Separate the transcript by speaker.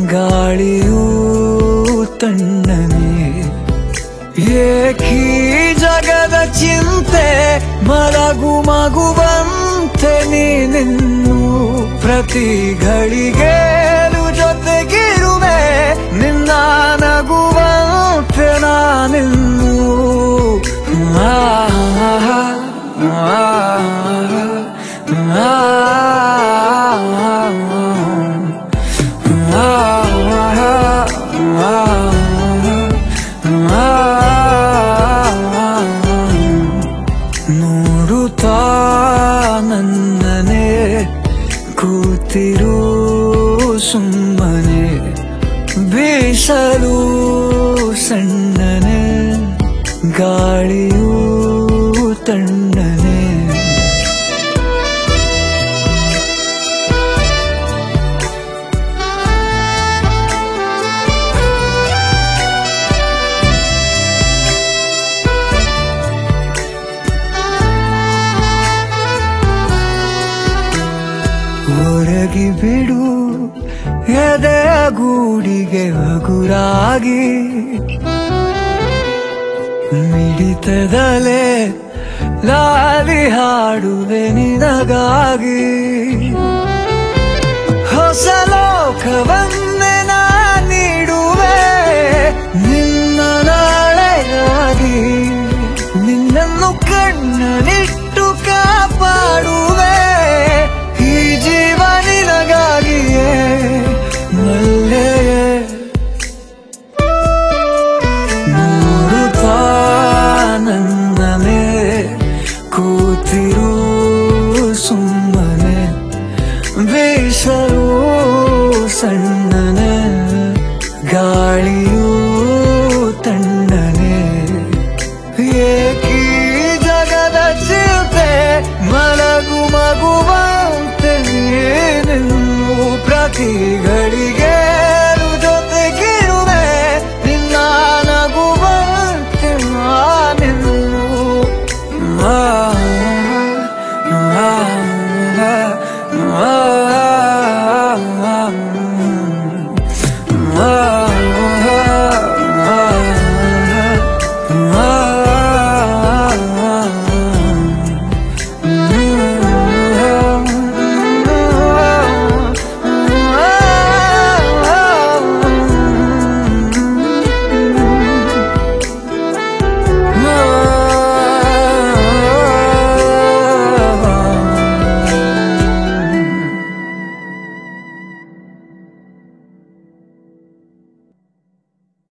Speaker 1: ಗಾಳಿಯೂ ತಣ್ಣನೆ ಏಕೀ ಜಗದ ಚಿಂತೆ ಮಲಗು ಮಗುವಂತೆ ನೀನಿನ್ನು ಪ್ರತಿ ಘಳಿಗೆಲು ಜೊತೆಗಿರುವೆ ನಿನ್ನ ನಗುವಂತೆ ನಾನಿನ್ನು ನೋಡುತ್ತಾ ನನ್ನನೆ ಕೂತಿರು ಸುಮ್ಮನೆ ಬೀಸಲು ಸಣ್ಣನೆ ಗಾಳಿಯೂ ತಣ್ಣನೆ ಹೊರಗಿ ಬಿಡು ಎದೆಯ ಗೂಡಿಗೆ ಹಗುರಾಗಿ ಮಿಡಿತದಲೆ ಲಾಲಿ ಹಾಡುವೆ ನಿನಗಾಗಿ ಹೊಸ ಲೋಕವನ್ನೇ ನಾ ನೀಡುವೆ ನಿನ್ನ ನಾಳೆಗಾಗಿ ನಿನ್ನನ್ನು ಕಣ್ಣನಿಟ್ಟು ಕಾಪಾಡುವೆ ಈ ಜೀವ ನಿನಗಾಗಿಯೇ ಮಲ್ಲೆಯೇ ನೋಡುತ್ತಾ ನನ್ನನೆ ಕೂತಿರು ಸುಮ್ಮನೆ ಬೀಸಲು ಸಣ್ಣನೆ ಗಾಳಿಯೂ ತಣ್ಣನೆ ಏಕೀ ಜಗದ ಚಿಂತೆ ಮಲಗು ಮಗುವಂತೆ ನೀನಿನ್ನು ಪ್ರತಿ